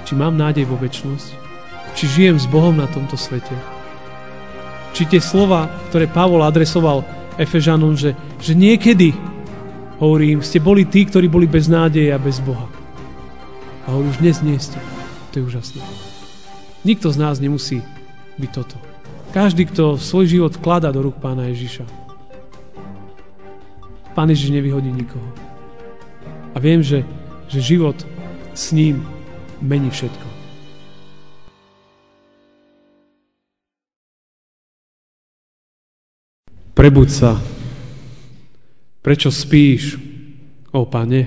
Či mám nádej vo večnosť? Či žijem s Bohom na tomto svete? Či tie slova, ktoré Pavol adresoval Efežanom, že niekedy, hovorí im, ste boli tí, ktorí boli bez nádeje a bez Boha. A hovorí, už dnes nie ste. To je úžasné. Nikto z nás nemusí byť toto. Každý, kto svoj život vkladá do rúk Pána Ježiša. Pán Ježiš nevyhodí nikoho. A viem, že život s ním mení všetko. Prebuď sa. Prečo spíš, ó Pane?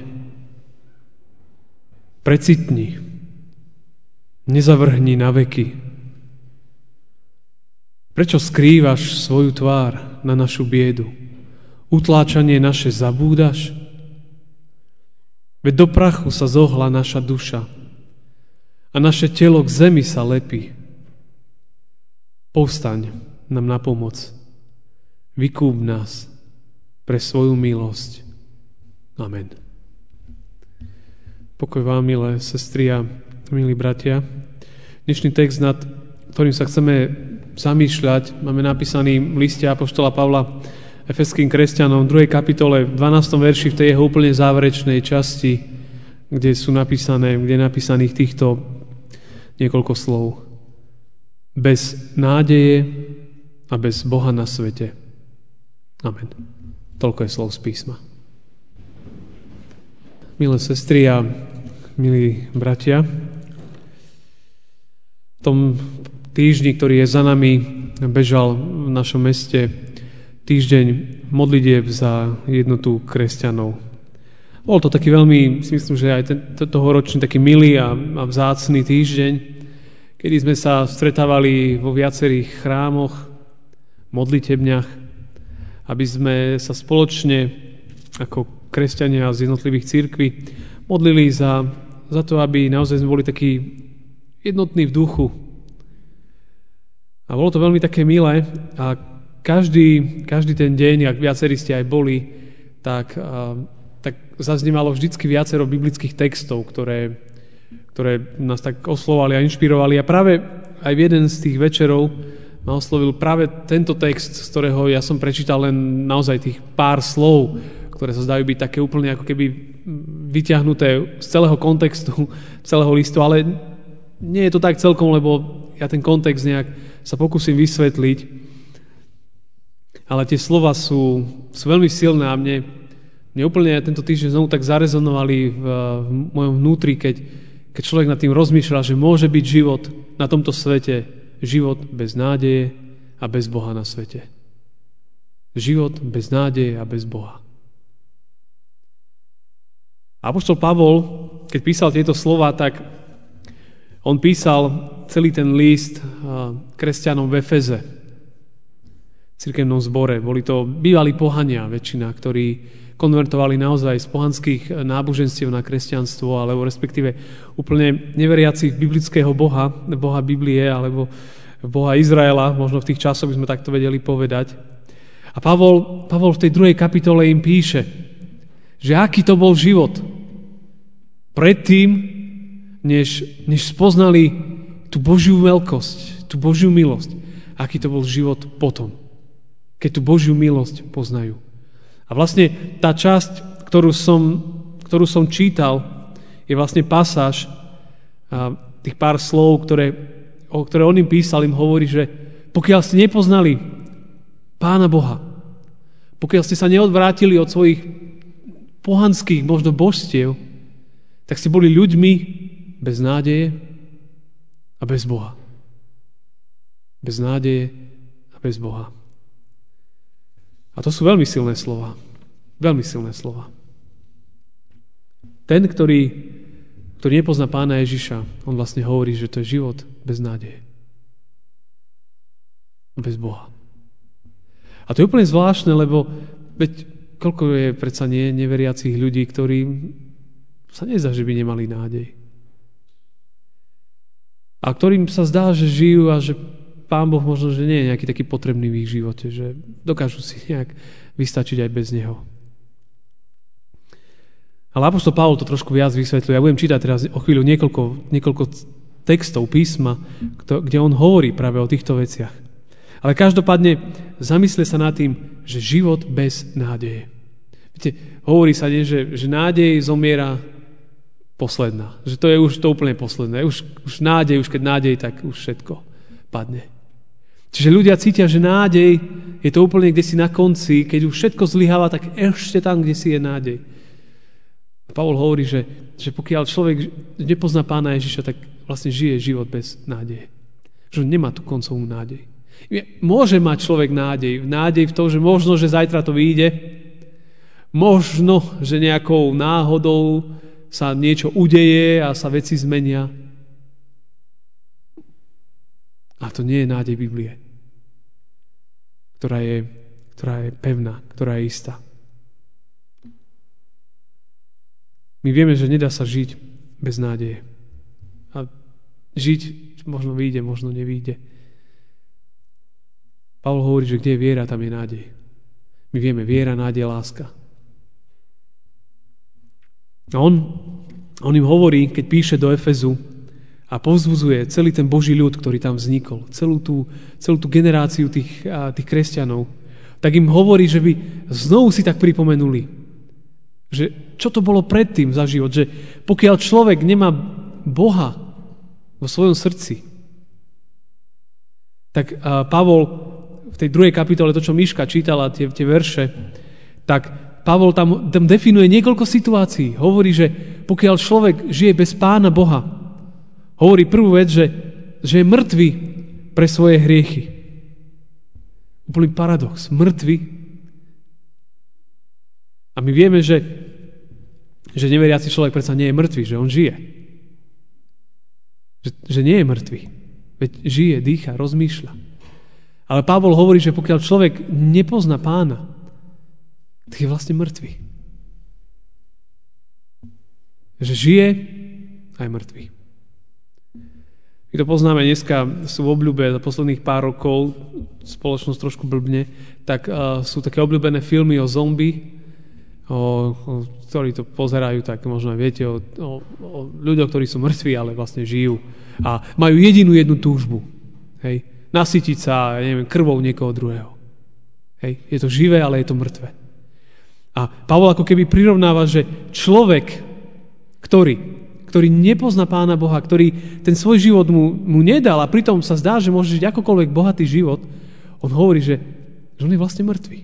Precitni. Nezavrhni na veky. Prečo skrývaš svoju tvár na našu biedu? Utláčanie naše zabúdaš? Veď do prachu sa zohla naša duša a naše telo k zemi sa lepí. Povstaň nám na pomoc. Vykúp nás pre svoju milosť. Amen. Pokoj vám, milé sestry a milí bratia. Dnešný text, nad ktorým sa chceme zamýšľať, máme napísaný v liste apoštola Pavla Efeským kresťanom v 2. kapitole, v 12. verši, v tej jeho úplne záverečnej časti, kde je napísaných týchto niekoľko slov. Bez nádeje a bez Boha na svete. Amen. Toľko je slov z písma. Milé sestry a milí bratia, v tom týždni, ktorý je za nami, bežal v našom meste týždeň modlitieb za jednotu kresťanov. Bol to taký veľmi, myslím, že aj tohoročný taký milý a vzácny týždeň, kedy sme sa stretávali vo viacerých chrámoch, modlitebniach, aby sme sa spoločne ako kresťania z jednotlivých cirkví modlili za to, aby naozaj sme boli takí jednotní v duchu. A bolo to veľmi také milé a každý ten deň, ak viacerí ste aj boli, tak zaznievalo vždycky viacero biblických textov, ktoré nás tak oslovali a inšpirovali. A práve aj v jeden z tých večerov ma oslovil práve tento text, z ktorého ja som prečítal len naozaj tých pár slov, ktoré sa zdajú byť také úplne ako keby vyťahnuté z celého kontextu, celého listu, ale nie je to tak celkom, lebo ja ten kontext nejak sa pokúsim vysvetliť. Ale tie slova sú veľmi silné a mne úplne tento týždeň znovu tak zarezonovali v mojom vnútri, keď človek nad tým rozmýšľa, že môže byť život na tomto svete, život bez nádeje a bez Boha na svete. Život bez nádeje a bez Boha. Apoštol Pavol, keď písal tieto slova, tak on písal celý ten list kresťanom v Efeze, v cirkevnom zbore. Boli to bývalí pohania väčšina, ktorí konvertovali naozaj z pohanských náboženstiev na kresťanstvo, alebo respektíve úplne neveriacich biblického Boha Biblie, alebo Boha Izraela, možno v tých časoch by sme takto vedeli povedať. A Pavol v tej 2. kapitole im píše, že aký to bol život predtým, než spoznali tú Božiu veľkosť, tú Božiu milosť. Aký to bol život potom, keď tú Božiu milosť poznajú. A vlastne tá časť, ktorú som čítal, je vlastne pasáž tých pár slov, ktoré on im písal, im hovorí, že pokiaľ ste nepoznali Pána Boha, pokiaľ ste sa neodvrátili od svojich pohanských možno božstiev, tak ste boli ľuďmi bez nádeje a bez Boha. Bez nádeje a bez Boha. A to sú veľmi silné slova. Veľmi silné slova. Ten, ktorý nepozná Pána Ježiša, on vlastne hovorí, že to je život bez nádeje. Bez Boha. A to je úplne zvláštne, lebo veď koľko je predsa neveriacich ľudí, ktorí sa nezdá, že by nemali nádej. A ktorým sa zdá, že žijú a že Pán Boh možno, že nie je nejaký taký potrebný v ich živote, že dokážu si nejak vystačiť aj bez Neho. Ale apoštol Pavol to trošku viac vysvetľuje. Ja budem čítať teraz o chvíľu niekoľko textov písma, kde on hovorí práve o týchto veciach. Ale každopádne zamysle sa nad tým, že život bez nádeje. Viete, hovorí sa, že nádej zomiera posledná. Že to je už to úplne posledné. Už nádej, už keď nádej, tak už všetko padne. Čiže ľudia cítia, že nádej je to úplne kdesi na konci, keď už všetko zlyháva, tak ešte tam, kde si je nádej. Pavol hovorí, že pokiaľ človek nepozná Pána Ježiša, tak vlastne žije život bez nádeje. Že nemá tú koncovú nádej. Môže mať človek nádej v tom, že možno, že zajtra to vyjde, možno, že nejakou náhodou sa niečo udeje a sa veci zmenia. A to nie je nádej Biblie, ktorá je pevná, ktorá je istá. My vieme, že nedá sa žiť bez nádeje. A žiť možno vyjde, možno nevyjde. Pavol hovorí, že kde je viera, tam je nádej. My vieme, viera, nádej, láska. A on im hovorí, keď píše do Efezu a povzbudzuje celý ten Boží ľud, ktorý tam vznikol, celú tú generáciu tých kresťanov, tak im hovorí, že by znovu si tak pripomenuli, že čo to bolo predtým za život, že pokiaľ človek nemá Boha vo svojom srdci, tak Pavol v tej 2. kapitole, to, čo Miška čítala, tie verše, tak Pavol tam definuje niekoľko situácií. Hovorí, že pokiaľ človek žije bez Pána Boha, hovorí prvú vec, že je mŕtvy pre svoje hriechy. Úplný paradox. Mŕtvy. A my vieme, že neveriaci človek predsa nie je mŕtvy, že on žije. Že nie je mŕtvy. Veď žije, dýcha, rozmýšľa. Ale Pavol hovorí, že pokiaľ človek nepozná Pána, tak je vlastne mŕtvy. Že žije aj mŕtvy. My to poznáme dneska, sú v obľúbe za posledných pár rokov, spoločnosť trošku blbne, tak sú také obľúbené filmy o zombie, ktorí to pozerajú, tak možno aj viete o ľuďoch, ktorí sú mŕtvi, ale vlastne žijú a majú jednu túžbu. Hej? Nasytiť sa, krvou niekoho druhého. Hej? Je to živé, ale je to mŕtve. A Pavol ako keby prirovnáva, že človek, ktorý nepozná Pána Boha, ktorý ten svoj život mu nedal a pritom sa zdá, že môže žiť akokoľvek bohatý život, on hovorí, že on je vlastne mŕtvy.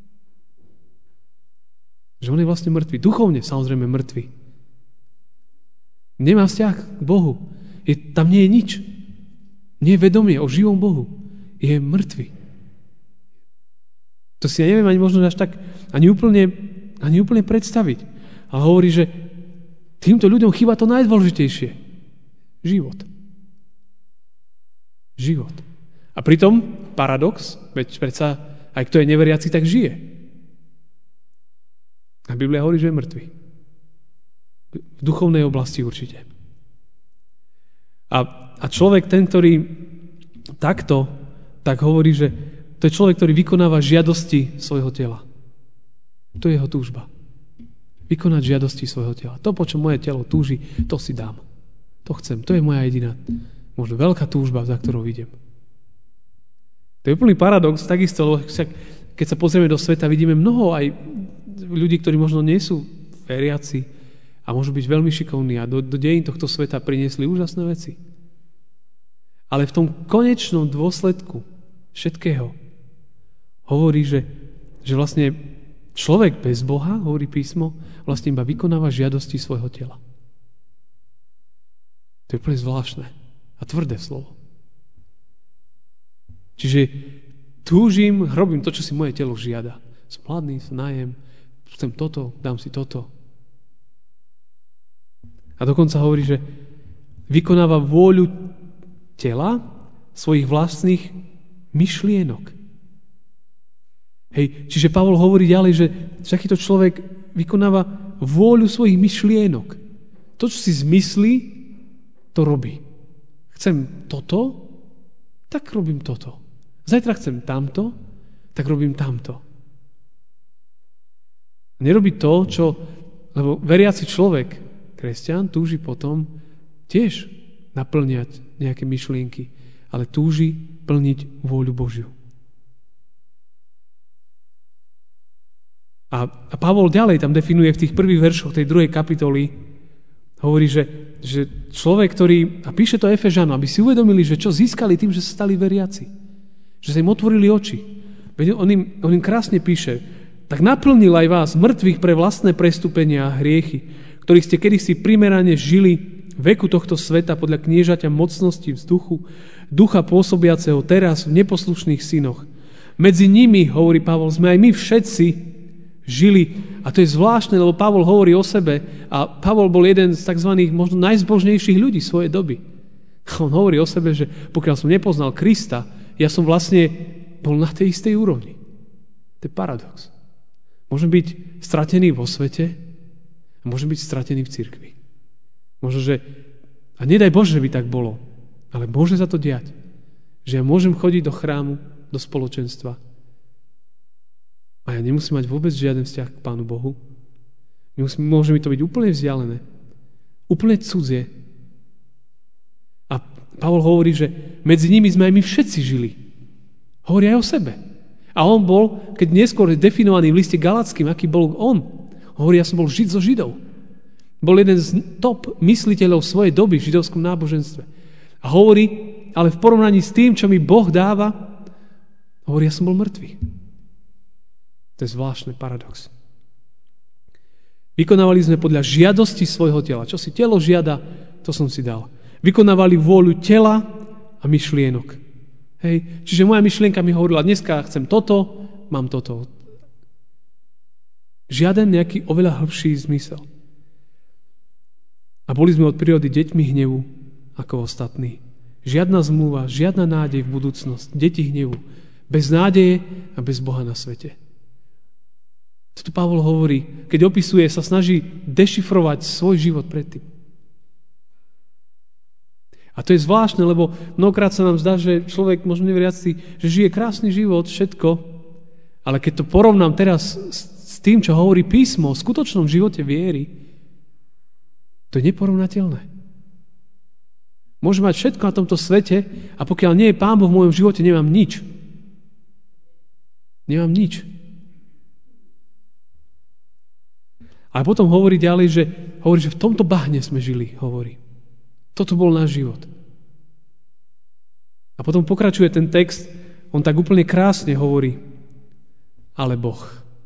Že on je vlastne mŕtvy. Duchovne samozrejme mŕtvy. Nemá vzťah k Bohu. Tam nie je nič. Nie je vedomie o živom Bohu. Je mŕtvy. To si ja neviem ani možno až tak ani úplne predstaviť. A hovorí, že týmto ľuďom chýba to najdôležitejšie. Život. Život. A pritom paradox, veď predsa aj kto je neveriaci, tak žije. A Biblia hovorí, že je mŕtvy. V duchovnej oblasti určite. A človek, ten, ktorý takto, tak hovorí, že to je človek, ktorý vykonáva žiadosti svojho tela. To je jeho túžba. Vykonať žiadosti svojho tela. To, po čom moje telo túži, to si dám. To chcem. To je moja jediná, možno veľká túžba, za ktorou idem. To je úplný paradox, takisto, lebo keď sa pozrieme do sveta, vidíme mnoho aj ľudí, ktorí možno nie sú veriaci a môžu byť veľmi šikovní a do dejín tohto sveta priniesli úžasné veci. Ale v tom konečnom dôsledku všetkého hovorí, že vlastne človek bez Boha, hovorí písmo, vlastne iba vykonáva žiadosti svojho tela. To je úplne zvláštne a tvrdé slovo. Čiže túžim, robím to, čo si moje telo žiada. Som hladný, sa najem, chcem toto, dám si toto. A dokonca hovorí, že vykonáva vôľu tela svojich vlastných myšlienok. Hej, čiže Pavol hovorí ďalej, že takýto človek vykonáva vôľu svojich myšlienok. To, čo si zmyslí, to robí. Chcem toto, tak robím toto. Zajtra chcem tamto, tak robím tamto. Nerobí to, čo Lebo veriaci človek, kresťan, túži potom tiež naplňať nejaké myšlienky, ale túži plniť vôľu Božiu. A Pavol ďalej tam definuje v tých prvých veršoch tej 2. kapitoly, hovorí, že človek, ktorý, a píše to Efežanom, aby si uvedomili, že čo získali tým, že sa stali veriaci. Že sa im otvorili oči. Veď on im krásne píše, tak naplnil aj vás mŕtvych pre vlastné prestúpenia a hriechy, ktorých ste kedysi primerane žili veku tohto sveta podľa kniežaťa mocnosti vzduchu, ducha pôsobiaceho teraz v neposlušných synoch. Medzi nimi, hovorí Pavol, sme aj my všetci žili. A to je zvláštne, lebo Pavol hovorí o sebe a Pavol bol jeden z tzv. Možno najzbožnejších ľudí svojej doby. On hovorí o sebe, že pokiaľ som nepoznal Krista, ja som vlastne bol na tej istej úrovni. To je paradox. Môžem byť stratený vo svete a môžem byť stratený v cirkvi. Možno, že, a nedaj Bože, že by tak bolo, ale môže sa to diať, že ja môžem chodiť do chrámu, do spoločenstva a ja nemusím mať vôbec žiaden vzťah k Pánu Bohu. Môže mi to byť úplne vzdialené, úplne cudzie. A Pavol hovorí, že medzi nimi sme aj my všetci žili. Hovorí aj o sebe. A on bol, keď neskôr je definovaný v liste Galackým, aký bol on. Hovorí, ja som bol Žid zo Židov. Bol jeden z top mysliteľov svojej doby v židovskom náboženstve. A hovorí, ale v porovnaní s tým, čo mi Boh dáva, hovorí, ja som bol mŕtvy. To je zvláštny paradox. Vykonávali sme podľa žiadosti svojho tela. Čo si telo žiada, to som si dal. Vykonávali vôľu tela a myšlienok. Hej. Čiže moja myšlienka mi hovorila, dneska chcem toto, mám toto. Žiaden nejaký oveľa hĺbší zmysel. A boli sme od prírody deťmi hnevu, ako ostatní. Žiadna zmluva, žiadna nádej v budúcnosť. Deti hnevu. Bez nádeje a bez Boha na svete. To tu Pavol hovorí, keď opisuje, sa snaží dešifrovať svoj život predtým. A to je zvláštne, lebo mnohokrát sa nám zdá, že človek, možno neveriaci, že žije krásny život, všetko, ale keď to porovnám teraz s tým, čo hovorí písmo o skutočnom živote viery, to je neporovnateľné. Môžem mať všetko na tomto svete a pokiaľ nie je Pán Boh v mojom živote, nemám nič. Nemám nič. A potom hovorí ďalej, že v tomto bahne sme žili, hovorí. Toto bol náš život. A potom pokračuje ten text, on tak úplne krásne hovorí, ale Boh.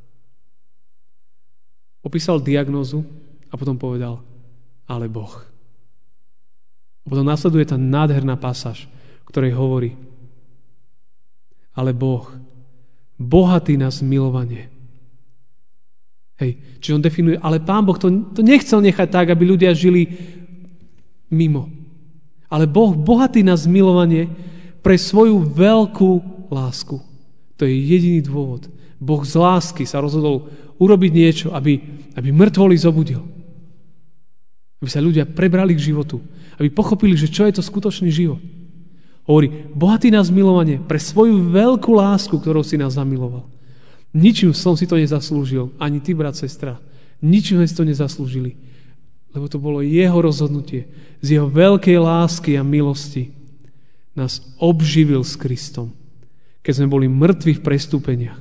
Opísal diagnózu a potom povedal, ale Boh. A potom nasleduje tá nádherná pasáž, ktorej hovorí, ale Boh, bohatý na zmilovanie. Hej, čiže on definuje, ale Pán Boh to nechcel nechať tak, aby ľudia žili mimo. Ale Boh bohatý na zmilovanie pre svoju veľkú lásku. To je jediný dôvod. Boh z lásky sa rozhodol urobiť niečo, aby mŕtvoly zobudil. Aby sa ľudia prebrali k životu. Aby pochopili, že čo je to skutočný život. Hovorí, bohatý na zmilovanie pre svoju veľkú lásku, ktorou si nás zamiloval. Ničím som si to nezaslúžil. Ani ty, brat, sestra. Ničím sme si to nezaslúžili. Lebo to bolo jeho rozhodnutie. Z jeho veľkej lásky a milosti nás obživil s Kristom. Keď sme boli mŕtvi v prestúpeniach.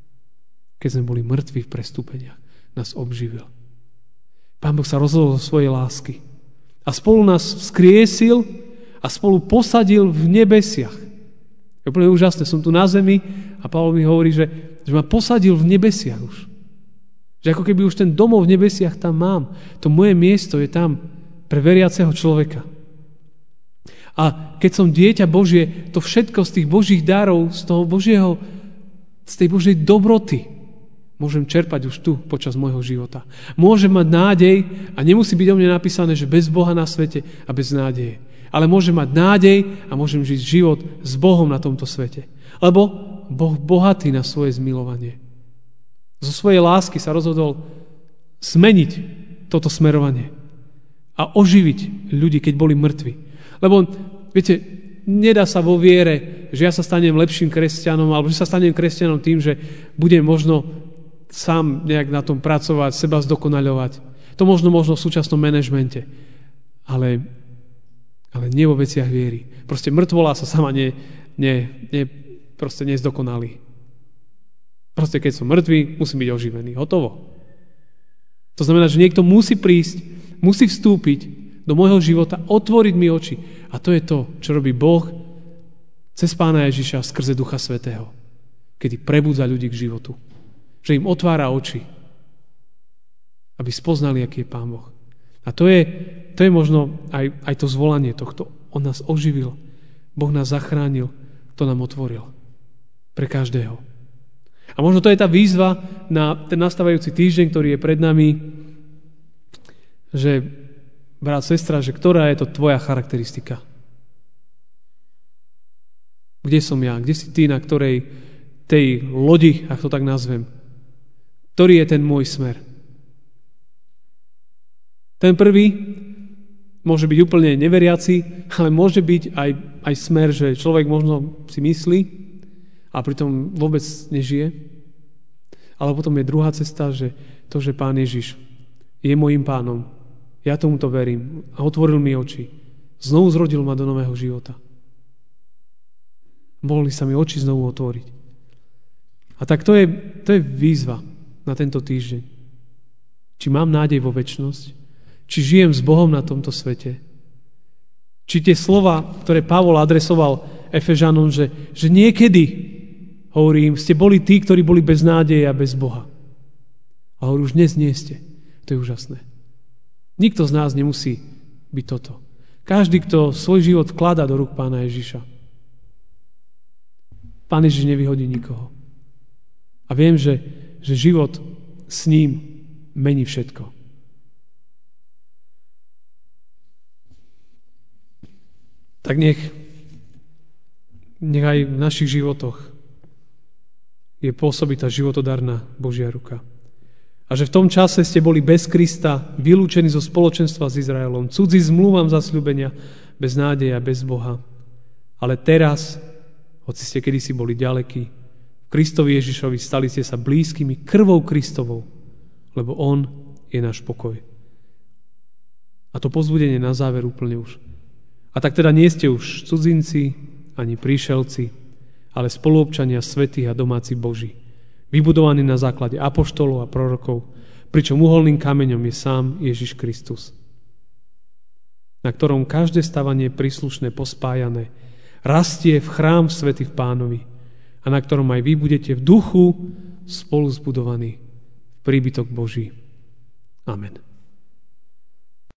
Nás obživil. Pán Boh sa rozhodol zo svojej lásky. A spolu nás vzkriesil a spolu posadil v nebesiach. Je úplne úžasné. Som tu na zemi a Pavol mi hovorí, že ma posadil v nebesiach už. Že ako keby už ten domov v nebesiach tam mám. To moje miesto je tam pre veriaceho človeka. A keď som dieťa Božie, to všetko z tých Božích darov, z tej Božej dobroty môžem čerpať už tu počas môjho života. Môžem mať nádej a nemusí byť o mne napísané, že bez Boha na svete a bez nádeje. Ale môžem mať nádej a môžem žiť život s Bohom na tomto svete. Lebo Boh bohatý na svoje zmilovanie. Zo svojej lásky sa rozhodol zmeniť toto smerovanie a oživiť ľudí, keď boli mŕtvi. Lebo, viete, nedá sa vo viere, že ja sa stanem lepším kresťanom alebo že sa stanem kresťanom tým, že budem možno sám nejak na tom pracovať, seba zdokonaľovať. To možno v súčasnom manažmente. Ale nie vo veciach viery. Proste mŕtvola sa sama proste nezdokonalí. Proste keď som mŕtvý, musím byť oživený. Hotovo. To znamená, že niekto musí prísť, musí vstúpiť do môjho života, otvoriť mi oči. A to je to, čo robí Boh cez Pána Ježiša skrze Ducha Svätého. Kedy prebudza ľudí k životu. Že im otvára oči. Aby spoznali, aký je Pán Boh. A to je možno aj to zvolanie tohto. On nás oživil. Boh nás zachránil. To nám otvoril. Pre každého. A možno to je tá výzva na ten nastávajúci týždeň, ktorý je pred nami, že brat, sestra, že ktorá je to tvoja charakteristika? Kde som ja? Kde si ty, na ktorej tej lodi, ak to tak nazvem? Ktorý je ten môj smer? Ten prvý môže byť úplne neveriaci, ale môže byť aj smer, že človek možno si myslí a pritom vôbec nežije. Ale potom je druhá cesta, že to, že Pán Ježiš je môjim pánom, ja tomuto verím a otvoril mi oči. Znovu zrodil ma do nového života. Mohli sa mi oči znovu otvoriť. A tak to je výzva na tento týždeň. Či mám nádej vo večnosť, či žijem s Bohom na tomto svete, či tie slova, ktoré Pavol adresoval Efežanom, že niekedy, hovorím, ste boli tí, ktorí boli bez nádeje a bez Boha. A hovorí, už dnes nie ste. To je úžasné. Nikto z nás nemusí byť toto. Každý, kto svoj život vkladá do rúk Pána Ježiša. Pán Ježiš nevyhodí nikoho. A viem, že život s ním mení všetko. Tak nech aj v našich životoch je pôsobiť tá životodarná Božia ruka. A že v tom čase ste boli bez Krista, vylúčení zo spoločenstva s Izraelom, cudzí zmluvám zasľúbenia, bez nádeje a bez Boha. Ale teraz, hoci ste kedysi boli ďalekí, v Kristovi Ježišovi stali ste sa blízkymi krvou Kristovou, lebo On je náš pokoj. A to povzbudenie na záver úplne už. A tak teda nie ste už cudzinci, ani príšelci, ale spoluobčania svätých a domáci Boží, vybudovaní na základe apoštolov a prorokov, pričom uholným kameňom je sám Ježiš Kristus, na ktorom každé stavanie príslušné pospájané rastie v chrám svätý v Pánovi a na ktorom aj vy budete v duchu spolu zbudovaní v príbytok Boží. Amen.